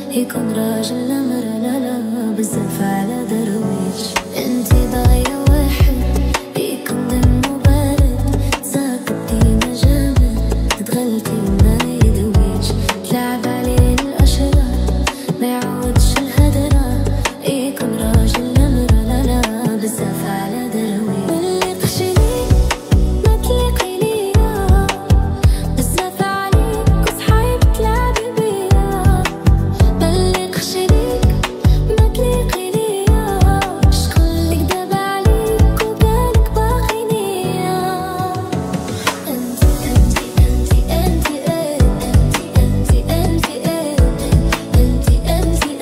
يكون راجل لمرة لا لا بزاف على درويش. انتي باغية واحد يكون دمو بارد، ساكت ديما جامد، تتغلتي ما يدويش، تلعب عليه الأشرار ما يعودش الهدرة، يكون راجل لمرة لا لا بزاف على درويش. واللي قشري ما تليقي ليا، بزاف عليك وصحايب تلعبي بيا، بلي قشريك ما تليقي ليا، شكونلك داب عليك وقالك باغي نيا. انتي انتي انتي انتي انتي انتي انتي انتي انتي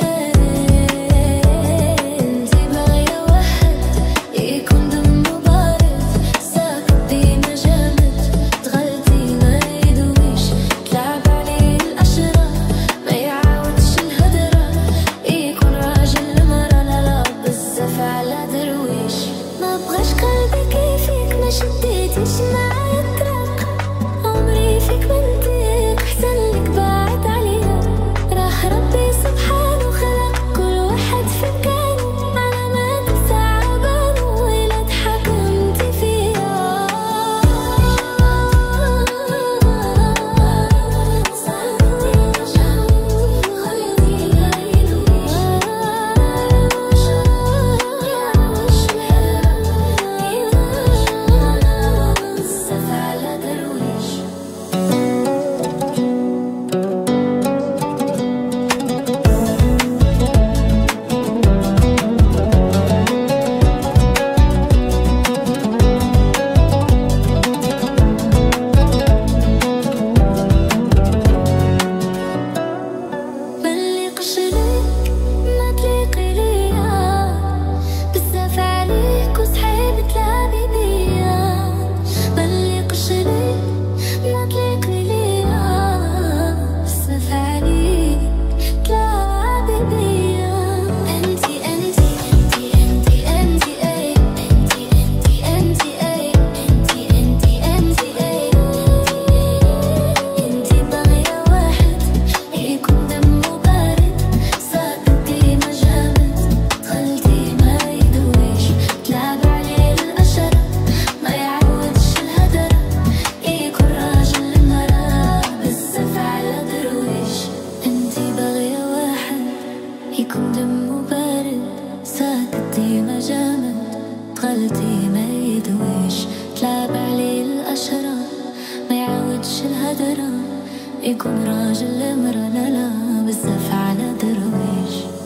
انتي باغية واحد يكون دمو بارد، ساكت ديما جامد، تغلتي ما يدويش، تلعب عليه الأشرار ما يعاودش الهدرة، يكون راجل لمرة لا لا بزاف على درويش. ما بغاش قلبي كيفيك، ما شديتيش معايا الطريق، عمري فيك ما نطيق، حسنلك بعد عليا، راه ربي سبحانه خلق كل واحد في مكانه، علامات صعبانو وإلا تحكمتي فيا. صعبتي جنبي خليتي ما يدويش، بزاف على درويش. بلي قشريك ما تليقي ليا، بزاف عليك وصحيب تلعبي بيا، بلي قشريك ما تليقي ليا، بزاف عليك تلعبي بيا. انتي انتي انتي انتي انتي اي انتي انتي انتي اي انتي انتي انتي اي انتي باغية واحد يكون دمو بارد، ساكت ديما جامد، تخلتي ما يدويش، تلعب عليه الأشرة ما يعودش الهدرة، يكون راجل لمرة بزاف على درويش. انتي باغية واحد يكون دمو بارد، ساكت ديما جامد، تخلتي ما يدويش، تلعب عليه الأشرة ما يعودش الهدرة، يكون راجل لمرة لا لا بزاف على درويش.